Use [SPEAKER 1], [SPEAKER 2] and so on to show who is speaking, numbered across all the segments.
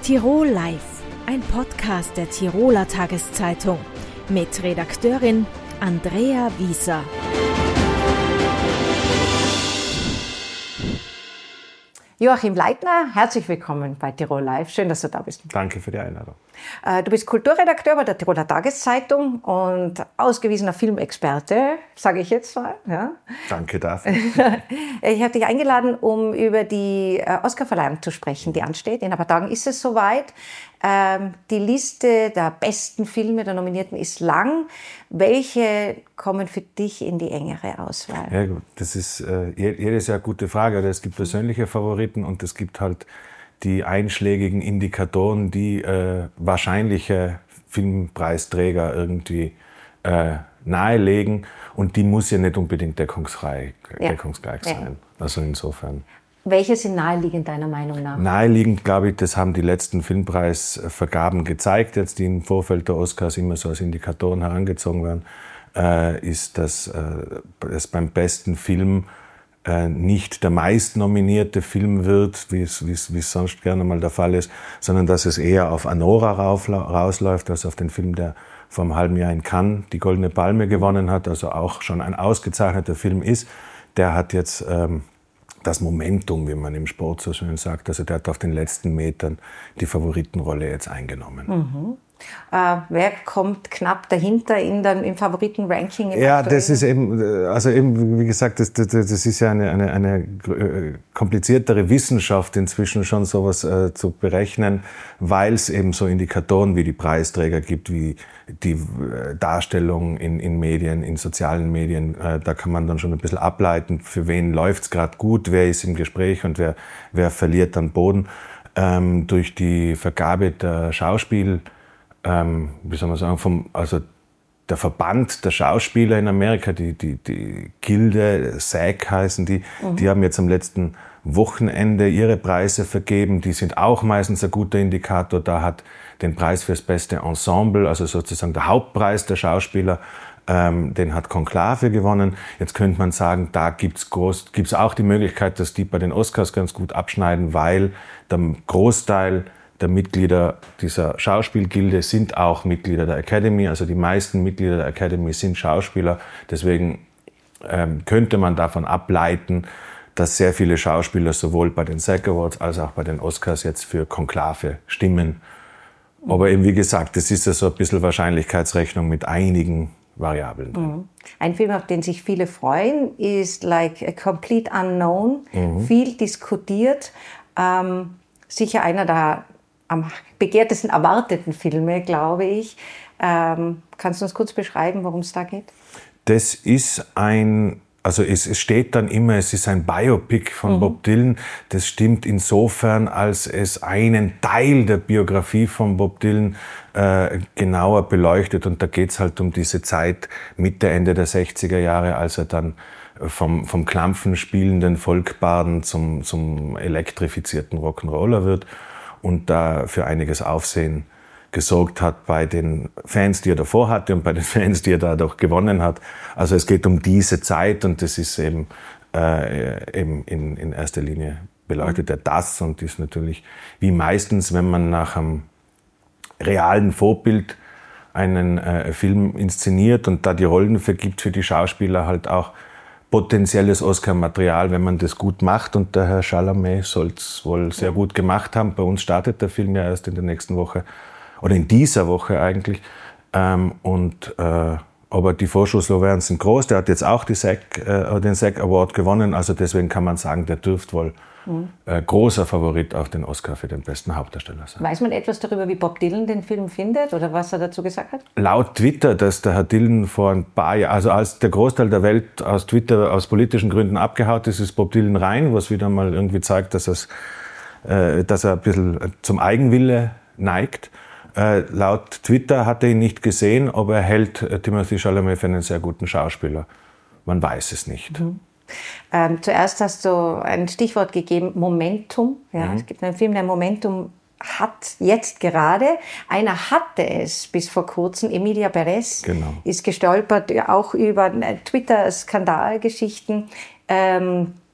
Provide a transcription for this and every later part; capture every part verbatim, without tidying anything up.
[SPEAKER 1] Tirol Live, ein Podcast der Tiroler Tageszeitung mit Redakteurin Andrea Wieser.
[SPEAKER 2] Joachim Leitner, herzlich willkommen bei Tirol Live. Schön, dass du da bist.
[SPEAKER 3] Danke für die Einladung.
[SPEAKER 2] Du bist Kulturredakteur bei der Tiroler Tageszeitung und ausgewiesener Filmexperte, sage ich jetzt mal. Ja.
[SPEAKER 3] Danke dafür.
[SPEAKER 2] Ich habe dich eingeladen, um über die Oscarverleihung zu sprechen, die ansteht. In ein paar Tagen ist es soweit. Die Liste der besten Filme der Nominierten ist lang. Welche kommen für dich in die engere Auswahl?
[SPEAKER 3] Ja gut, das ist äh, jedes Jahr eine gute Frage. Es gibt persönliche Favoriten und es gibt halt die einschlägigen Indikatoren, die äh, wahrscheinliche Filmpreisträger irgendwie äh, nahelegen. Und die muss ja nicht unbedingt deckungsfrei,
[SPEAKER 2] ja.
[SPEAKER 3] deckungsgleich sein. Ja. Also insofern.
[SPEAKER 2] Welche sind naheliegend deiner Meinung nach?
[SPEAKER 3] Naheliegend, glaube ich, das haben die letzten Filmpreisvergaben gezeigt, jetzt die im Vorfeld der Oscars immer so als Indikatoren herangezogen werden, äh, ist, dass äh, es beim besten Film äh, nicht der meistnominierte Film wird, wie es, wie es, wie es sonst gerne mal der Fall ist, sondern dass es eher auf Anora rausläuft, also auf den Film, der vor einem halben Jahr in Cannes die Goldene Palme gewonnen hat, also auch schon ein ausgezeichneter Film ist. Der hat jetzt ähm, das Momentum, wie man im Sport so schön sagt. Also der hat auf den letzten Metern die Favoritenrolle jetzt eingenommen.
[SPEAKER 2] Mhm. Äh, wer kommt knapp dahinter in dem, im Favoritenranking? Im
[SPEAKER 3] ja,
[SPEAKER 2] aktuellen?
[SPEAKER 3] das ist eben, also eben, wie gesagt, das, das, das ist ja eine, eine, eine kompliziertere Wissenschaft inzwischen schon sowas äh, zu berechnen, weil es eben so Indikatoren wie die Preisträger gibt, wie die äh, Darstellung in, in Medien, in sozialen Medien. Äh, da kann man dann schon ein bisschen ableiten, für wen läuft es gerade gut, wer ist im Gespräch und wer, wer verliert dann Boden. Ähm, durch die Vergabe der Schauspiel Ähm, wie soll man sagen, vom, also der Verband der Schauspieler in Amerika, die, die, die Gilde, S A G heißen die, mhm. die haben jetzt am letzten Wochenende ihre Preise vergeben. Die sind auch meistens ein guter Indikator. Da hat den Preis fürs beste Ensemble, also sozusagen der Hauptpreis der Schauspieler, ähm, den hat Conclave gewonnen. Jetzt könnte man sagen, da gibt's groß, gibt's auch die Möglichkeit, dass die bei den Oscars ganz gut abschneiden, weil der Großteil der Mitglieder dieser Schauspielgilde sind auch Mitglieder der Academy. Also die meisten Mitglieder der Academy sind Schauspieler. Deswegen ähm, könnte man davon ableiten, dass sehr viele Schauspieler sowohl bei den S A G Awards als auch bei den Oscars jetzt für Conclave stimmen. Aber eben wie gesagt, das ist ja so ein bisschen Wahrscheinlichkeitsrechnung mit einigen Variablen drin.
[SPEAKER 2] Mhm. Ein Film, auf den sich viele freuen, ist Like a Complete Unknown. Mhm. Viel diskutiert. Ähm, sicher einer der am begehrtesten erwarteten Filme, glaube ich. Ähm, kannst du uns kurz beschreiben, worum es da geht?
[SPEAKER 3] Das ist ein, also es, es steht dann immer, es ist ein Biopic von mhm. Bob Dylan. Das stimmt insofern, als es einen Teil der Biografie von Bob Dylan äh, genauer beleuchtet. Und da geht es halt um diese Zeit Mitte, Ende der sechziger Jahre, als er dann vom, vom Klampfen spielenden Folkbarden zum, zum elektrifizierten Rock'n'Roller wird. Und da für einiges Aufsehen gesorgt hat bei den Fans, die er davor hatte und bei den Fans, die er dadurch gewonnen hat. Also es geht um diese Zeit und das ist eben, äh, eben in, in erster Linie beleuchtet er das und ist natürlich wie meistens, wenn man nach einem realen Vorbild einen äh, Film inszeniert und da die Rollen vergibt für die Schauspieler halt auch potenzielles Oscar-Material, wenn man das gut macht. Und der Herr Chalamet soll es wohl sehr gut gemacht haben. Bei uns startet der Film ja erst in der nächsten Woche oder in dieser Woche eigentlich. Ähm, und, äh, aber die Vorschusslorbeeren sind groß. Der hat jetzt auch die S A G, äh, den S A G Award gewonnen. Also deswegen kann man sagen, der dürfte wohl mhm. äh, großer Favorit auf den Oscar für den besten Hauptdarsteller sein.
[SPEAKER 2] Weiß man etwas darüber, wie Bob Dylan den Film findet oder was er dazu gesagt hat?
[SPEAKER 3] Laut Twitter, dass der Herr Dylan vor ein paar Jahren, also als der Großteil der Welt aus Twitter aus politischen Gründen abgehaut ist, ist Bob Dylan rein, was wieder mal irgendwie zeigt, dass, es, äh, dass er ein bisschen zum Eigenwille neigt. Äh, laut Twitter hat er ihn nicht gesehen, aber er hält äh, Timothée Chalamet für einen sehr guten Schauspieler. Man weiß es nicht.
[SPEAKER 2] Mhm. Ähm, zuerst hast du ein Stichwort gegeben, Momentum. Ja, mhm. Es gibt einen Film, der Momentum hat jetzt gerade. Einer hatte es bis vor kurzem. Emilia Perez
[SPEAKER 3] genau.
[SPEAKER 2] ist gestolpert, auch über Twitter-Skandalgeschichten. Ähm,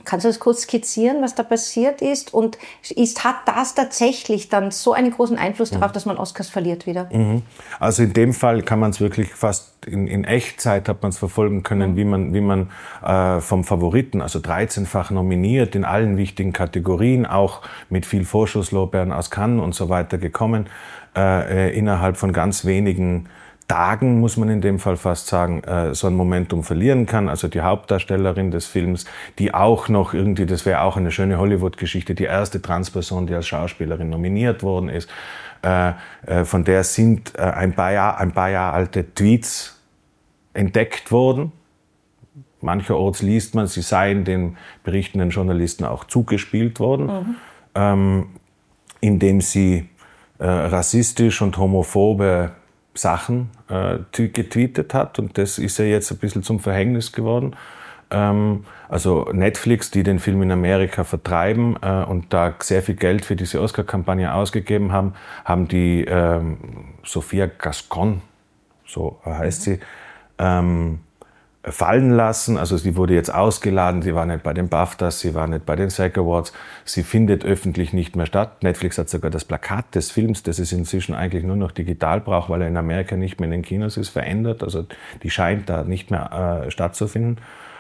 [SPEAKER 2] Kannst du das kurz skizzieren, was da passiert ist? Und ist, hat das tatsächlich dann so einen großen Einfluss darauf, mhm. dass man Oscars verliert wieder?
[SPEAKER 3] Mhm. Also in dem Fall kann man es wirklich fast in, in Echtzeit hat man es verfolgen können, mhm. wie man, wie man äh, vom Favoriten, also dreizehnfach nominiert in allen wichtigen Kategorien, auch mit viel Vorschusslorbeeren aus Cannes und so weiter gekommen, äh, äh, innerhalb von ganz wenigen Tagen, muss man in dem Fall fast sagen, äh, so ein Momentum verlieren kann. Also die Hauptdarstellerin des Films, die auch noch irgendwie, das wäre auch eine schöne Hollywood-Geschichte, die erste Transperson, die als Schauspielerin nominiert worden ist, äh, äh, von der sind äh, ein paar Jahr, ein paar Jahre alte Tweets entdeckt worden. Mancherorts liest man, sie seien den berichtenden Journalisten auch zugespielt worden, mhm. ähm, indem sie äh, rassistisch und homophobe Sachen äh, getweetet hat, und das ist ja jetzt ein bisschen zum Verhängnis geworden. Ähm, also Netflix, die den Film in Amerika vertreiben äh, und da sehr viel Geld für diese Oscar-Kampagne ausgegeben haben, haben die ähm, Sophia Gascon, so heißt mhm. sie, ähm, fallen lassen. Also sie wurde jetzt ausgeladen, sie war nicht bei den BAFTAs, sie war nicht bei den SAG Awards, sie findet öffentlich nicht mehr statt. Netflix hat sogar das Plakat des Films, das es inzwischen eigentlich nur noch digital braucht, weil er in Amerika nicht mehr in den Kinos ist, verändert. Also die scheint da nicht mehr äh, stattzufinden.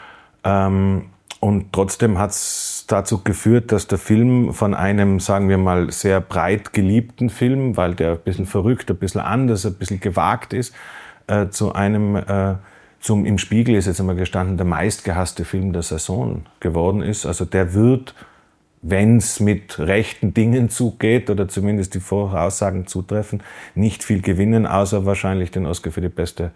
[SPEAKER 3] Ähm, und trotzdem hat es dazu geführt, dass der Film von einem, sagen wir mal, sehr breit geliebten Film, weil der ein bisschen verrückt, ein bisschen anders, ein bisschen gewagt ist, äh, zu einem äh, Zum, im Spiegel ist jetzt einmal gestanden, der meistgehasste Film der Saison geworden ist. Also der wird, wenn es mit rechten Dingen zugeht oder zumindest die Voraussagen zutreffen, nicht viel gewinnen, außer wahrscheinlich den Oscar für die beste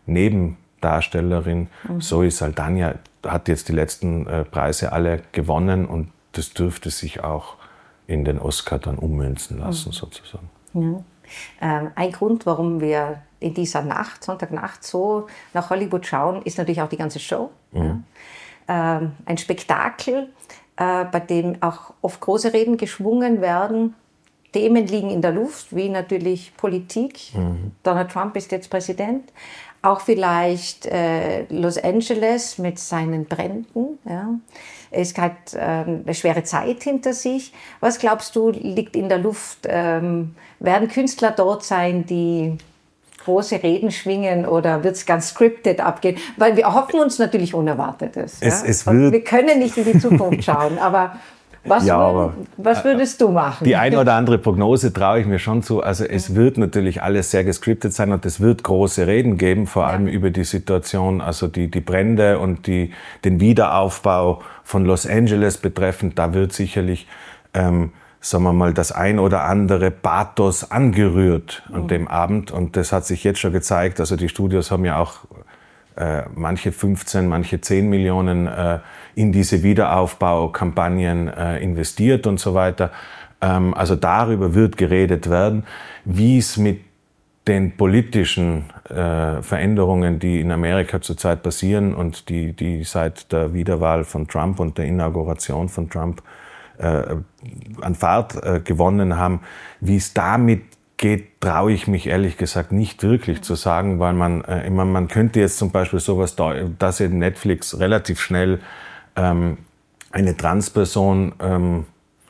[SPEAKER 3] Nebendarstellerin. Mhm. Zoe Saldana hat jetzt die letzten äh, Preise alle gewonnen, und das dürfte sich auch in den Oscar dann ummünzen lassen, mhm. sozusagen.
[SPEAKER 2] Ja. Ähm, ein Grund, warum wir in dieser Nacht, Sonntagnacht, so nach Hollywood schauen, ist natürlich auch die ganze Show. Mhm. Ja. Ähm, ein Spektakel, äh, bei dem auch oft große Reden geschwungen werden. Themen liegen in der Luft, wie natürlich Politik. Mhm. Donald Trump ist jetzt Präsident. Auch vielleicht äh, Los Angeles mit seinen Bränden. Ja. Es hat äh, eine schwere Zeit hinter sich. Was glaubst du, liegt in der Luft? Ähm, werden Künstler dort sein, die große Reden schwingen, oder wird es ganz scripted abgehen? Weil wir hoffen uns natürlich Unerwartetes.
[SPEAKER 3] Es,
[SPEAKER 2] ja?
[SPEAKER 3] es wird
[SPEAKER 2] wir können nicht in die Zukunft schauen, aber was, ja, würden, aber was würdest du machen?
[SPEAKER 3] Die eine oder andere Prognose traue ich mir schon zu. Also es wird natürlich alles sehr gescriptet sein, und es wird große Reden geben, vor allem ja. über die Situation, also die, die Brände und die, den Wiederaufbau von Los Angeles betreffend. Da wird sicherlich, ähm, sagen wir mal, das ein oder andere Pathos angerührt an mhm. dem Abend. Und das hat sich jetzt schon gezeigt. Also die Studios haben ja auch äh, manche fünfzehn, manche zehn Millionen äh, in diese Wiederaufbaukampagnen äh, investiert und so weiter. Ähm, also darüber wird geredet werden, wie es mit den politischen äh, Veränderungen, die in Amerika zurzeit passieren und die, die seit der Wiederwahl von Trump und der Inauguration von Trump äh, an Fahrt äh, gewonnen haben, wie es damit geht, traue ich mich ehrlich gesagt nicht wirklich zu sagen, weil man, äh, man, man könnte jetzt zum Beispiel sowas, da, dass in Netflix relativ schnell ähm, eine Transperson, ähm,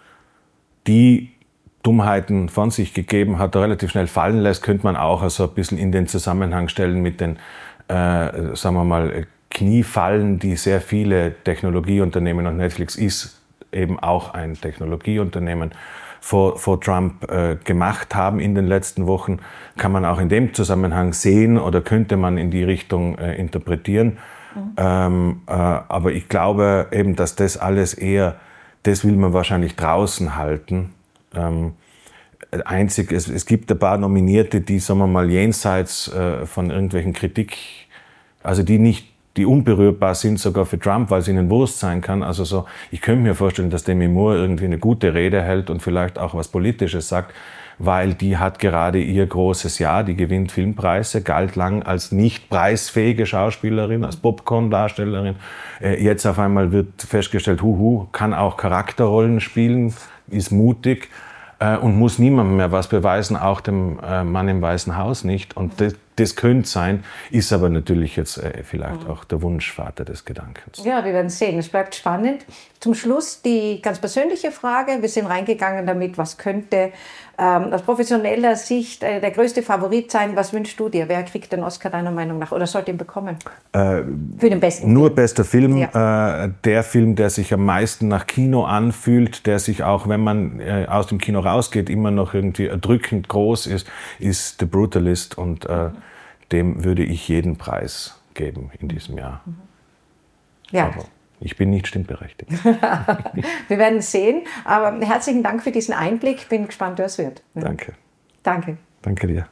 [SPEAKER 3] die Dummheiten von sich gegeben hat, relativ schnell fallen lässt, könnte man auch also ein bisschen in den Zusammenhang stellen mit den, äh, sagen wir mal, Kniefallen, die sehr viele Technologieunternehmen, und Netflix ist eben auch ein Technologieunternehmen, vor, vor Trump äh, gemacht haben in den letzten Wochen, kann man auch in dem Zusammenhang sehen oder könnte man in die Richtung äh, interpretieren. Mhm. Ähm, äh, aber ich glaube eben, dass das alles eher, das will man wahrscheinlich draußen halten. Ähm, einzig, es, es gibt ein paar Nominierte, die, sagen wir mal, jenseits äh, von irgendwelchen Kritik, also die nicht, die unberührbar sind sogar für Trump, weil es ihnen Wurst sein kann. Also so, ich könnte mir vorstellen, dass Demi Moore irgendwie eine gute Rede hält und vielleicht auch was Politisches sagt, weil die hat gerade ihr großes Jahr, die gewinnt Filmpreise, galt lang als nicht preisfähige Schauspielerin, als Popcorn-Darstellerin. Äh, jetzt auf einmal wird festgestellt, huhu, kann auch Charakterrollen spielen, ist mutig äh, und muss niemandem mehr was beweisen, auch dem äh, Mann im Weißen Haus nicht. Und das, das könnte sein, ist aber natürlich jetzt äh, vielleicht auch der Wunschvater des Gedankens.
[SPEAKER 2] Ja, wir werden sehen. Es bleibt spannend. zum Schluss die ganz persönliche Frage. Wir sind reingegangen damit, was könnte ähm, aus professioneller Sicht äh, der größte Favorit sein. Was wünschst du dir? Wer kriegt den Oscar deiner Meinung nach oder sollte ihn bekommen?
[SPEAKER 3] Äh,
[SPEAKER 2] Für den besten
[SPEAKER 3] Nur
[SPEAKER 2] Film.
[SPEAKER 3] bester Film.
[SPEAKER 2] Ja.
[SPEAKER 3] Äh, der Film, der sich am meisten nach Kino anfühlt, der sich auch, wenn man äh, aus dem Kino rausgeht, immer noch irgendwie erdrückend groß ist, ist The Brutalist. Und äh, dem würde ich jeden Preis geben in diesem Jahr.
[SPEAKER 2] Ja.
[SPEAKER 3] Aber ich bin nicht stimmberechtigt.
[SPEAKER 2] Wir werden sehen. Aber herzlichen Dank für diesen Einblick. Ich bin gespannt, wer es wird.
[SPEAKER 3] Danke.
[SPEAKER 2] Danke.
[SPEAKER 3] Danke dir.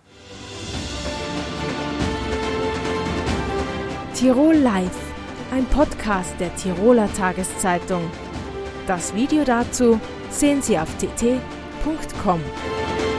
[SPEAKER 1] Tirol Live, ein Podcast der Tiroler Tageszeitung. Das Video dazu sehen Sie auf t t punkt com.